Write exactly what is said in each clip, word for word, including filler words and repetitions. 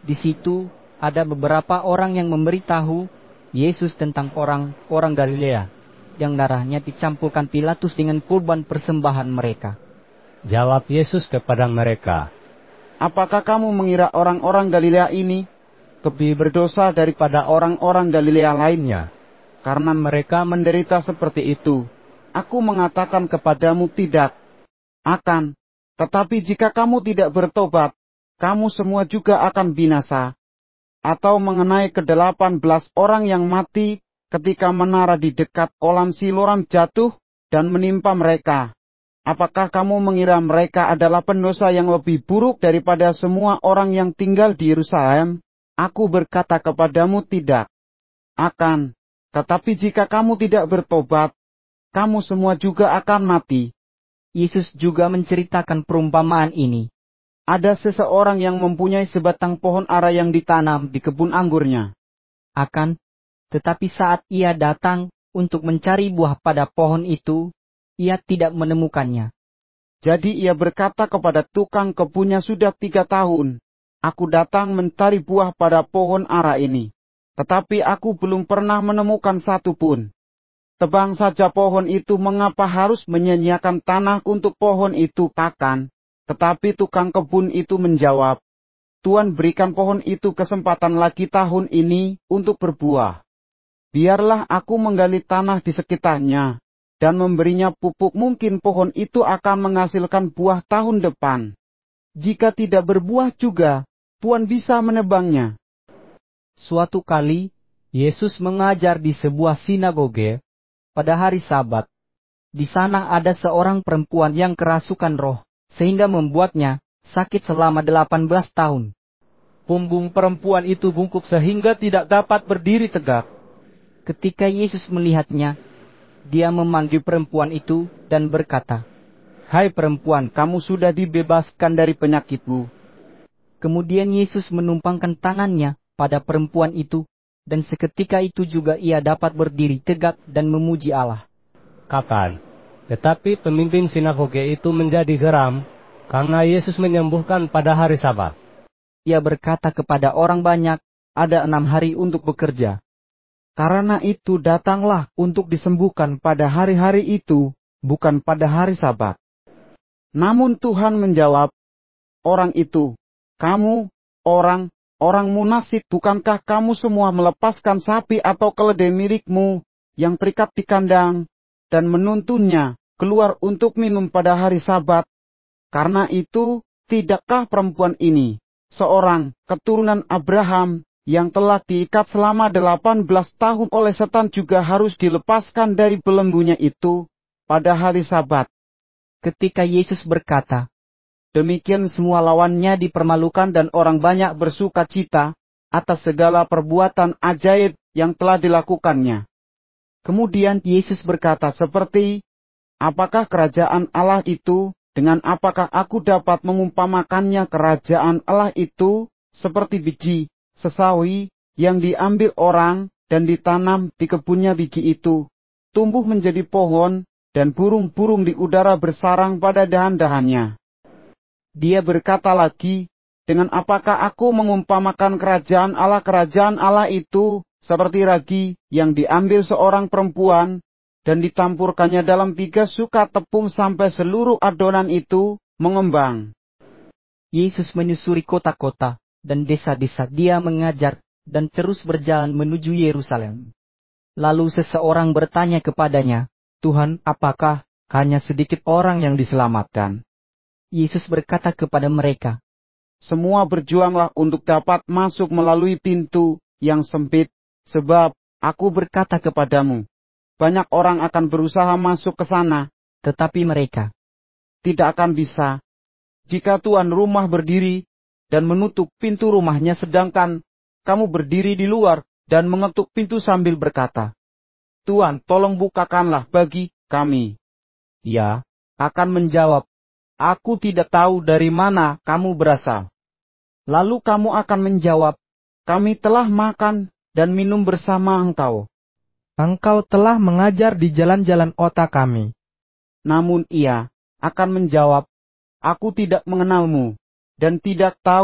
Di situ ada beberapa orang yang memberitahu Yesus tentang orang-orang Galilea yang darahnya dicampurkan Pilatus dengan kurban persembahan mereka. Jawab Yesus kepada mereka, "Apakah kamu mengira orang-orang Galilea ini lebih berdosa daripada orang-orang Galilea lainnya? Karena mereka menderita seperti itu, aku mengatakan kepadamu tidak. Akan, tetapi jika kamu tidak bertobat, kamu semua juga akan binasa. Atau mengenai kedelapan belas orang yang mati ketika menara di dekat kolam Siloam jatuh dan menimpa mereka. Apakah kamu mengira mereka adalah pendosa yang lebih buruk daripada semua orang yang tinggal di Yerusalem? Aku berkata kepadamu tidak. Akan, tetapi jika kamu tidak bertobat, kamu semua juga akan mati." Yesus juga menceritakan perumpamaan ini. Ada seseorang yang mempunyai sebatang pohon ara yang ditanam di kebun anggurnya. Akan, tetapi saat ia datang untuk mencari buah pada pohon itu, ia tidak menemukannya. Jadi ia berkata kepada tukang kebunnya, "Sudah tiga tahun, aku datang mencari buah pada pohon ara ini, tetapi aku belum pernah menemukan satu pun. Tebang saja pohon itu, mengapa harus menyia-nyiakan tanah untuk pohon itu?" Takkan. Tetapi tukang kebun itu menjawab, "Tuan, berikan pohon itu kesempatan lagi tahun ini untuk berbuah. Biarlah aku menggali tanah di sekitarnya dan memberinya pupuk, mungkin pohon itu akan menghasilkan buah tahun depan. Jika tidak berbuah juga, Tuan bisa menebangnya." Suatu kali, Yesus mengajar di sebuah sinagoge pada hari Sabat. Di sana ada seorang perempuan yang kerasukan roh, sehingga membuatnya sakit selama delapan belas tahun. Punggung perempuan itu bungkuk sehingga tidak dapat berdiri tegak. Ketika Yesus melihatnya, dia memanggil perempuan itu dan berkata, "Hai perempuan, kamu sudah dibebaskan dari penyakitmu." Kemudian Yesus menumpangkan tangannya pada perempuan itu, dan seketika itu juga ia dapat berdiri tegak dan memuji Allah. Kapan? Tetapi pemimpin sinagoge itu menjadi geram karena Yesus menyembuhkan pada hari Sabat. Ia berkata kepada orang banyak, "Ada enam hari untuk bekerja. Karena itu datanglah untuk disembuhkan pada hari-hari itu, bukan pada hari Sabat." Namun Tuhan menjawab orang itu, "Kamu, orang, orang munafik, bukankah kamu semua melepaskan sapi atau keledai milikmu yang terikat di kandang dan menuntunnya keluar untuk minum pada hari Sabat? Karena itu, tidakkah perempuan ini, seorang keturunan Abraham, yang telah diikat selama delapan belas tahun oleh setan, juga harus dilepaskan dari belenggunya itu pada hari Sabat?" Ketika Yesus berkata demikian, semua lawannya dipermalukan dan orang banyak bersuka cita atas segala perbuatan ajaib yang telah dilakukannya. Kemudian Yesus berkata, "Seperti apakah kerajaan Allah itu? Dengan apakah aku dapat mengumpamakannya? Kerajaan Allah itu seperti biji sesawi yang diambil orang dan ditanam di kebunnya. Biji itu tumbuh menjadi pohon dan burung-burung di udara bersarang pada dahan-dahannya." Dia berkata lagi, "Dengan apakah aku mengumpamakan kerajaan Allah? Kerajaan Allah itu seperti ragi yang diambil seorang perempuan dan ditampurkannya dalam tiga suka tepung sampai seluruh adonan itu mengembang." Yesus menyusuri kota-kota dan desa-desa. Dia mengajar dan terus berjalan menuju Yerusalem. Lalu seseorang bertanya kepadanya, "Tuhan, apakah hanya sedikit orang yang diselamatkan?" Yesus berkata kepada mereka, "Semua berjuanglah untuk dapat masuk melalui pintu yang sempit. Sebab aku berkata kepadamu, banyak orang akan berusaha masuk ke sana, tetapi mereka tidak akan bisa. Jika tuan rumah berdiri dan menutup pintu rumahnya, sedangkan kamu berdiri di luar dan mengetuk pintu sambil berkata, 'Tuan, tolong bukakanlah bagi kami,' Ia akan menjawab, 'Aku tidak tahu dari mana kamu berasal.' Lalu kamu akan menjawab, 'Kami telah makan dan minum bersama engkau. Engkau telah mengajar di jalan-jalan otak kami.' Namun ia akan menjawab, 'Aku tidak mengenalmu dan tidak tahu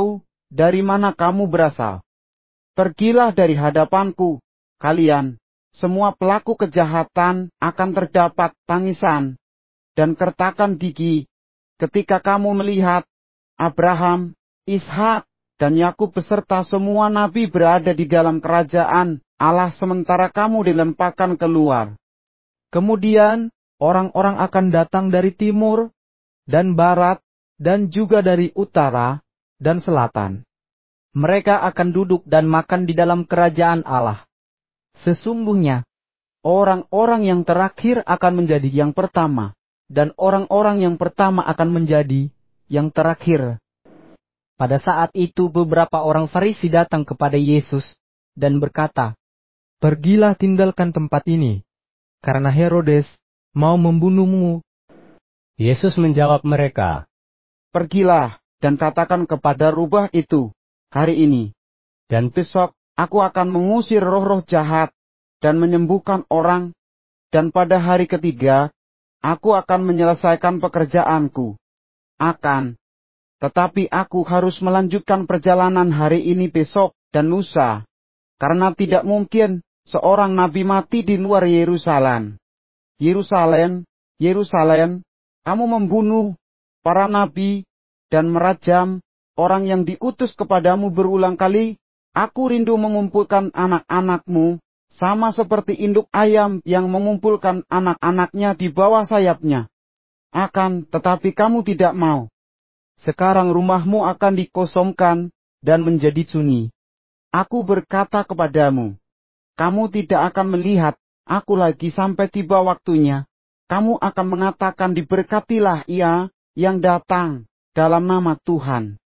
dari mana kamu berasal? Pergilah dari hadapanku, kalian, semua pelaku kejahatan akan terdapat tangisan dan kertakan gigi ketika kamu melihat Abraham, Ishak, dan Yakub beserta semua nabi berada di dalam kerajaan Allah sementara kamu dilemparkan keluar. Kemudian orang-orang akan datang dari timur dan barat dan juga dari utara dan selatan. Mereka akan duduk dan makan di dalam kerajaan Allah. Sesungguhnya, orang-orang yang terakhir akan menjadi yang pertama, dan orang-orang yang pertama akan menjadi yang terakhir. Pada saat itu beberapa orang Farisi datang kepada Yesus dan berkata, "Pergilah tinggalkan tempat ini, karena Herodes mau membunuhmu." Yesus menjawab mereka, "Pergilah dan katakan kepada rubah itu, hari ini dan besok aku akan mengusir roh-roh jahat dan menyembuhkan orang, dan pada hari ketiga aku akan menyelesaikan pekerjaanku. Akan tetapi aku harus melanjutkan perjalanan hari ini, besok, dan lusa, karena tidak mungkin seorang nabi mati di luar Yerusalem. Yerusalem, Yerusalem, kamu membunuh para nabi dan merajam orang yang diutus kepadamu berulang kali. Aku rindu mengumpulkan anak-anakmu, sama seperti induk ayam yang mengumpulkan anak-anaknya di bawah sayapnya. Akan tetapi kamu tidak mau. Sekarang rumahmu akan dikosongkan dan menjadi sunyi. Aku berkata kepadamu, kamu tidak akan melihat aku lagi sampai tiba waktunya. Kamu akan mengatakan, diberkatilah ia yang datang dalam nama Tuhan.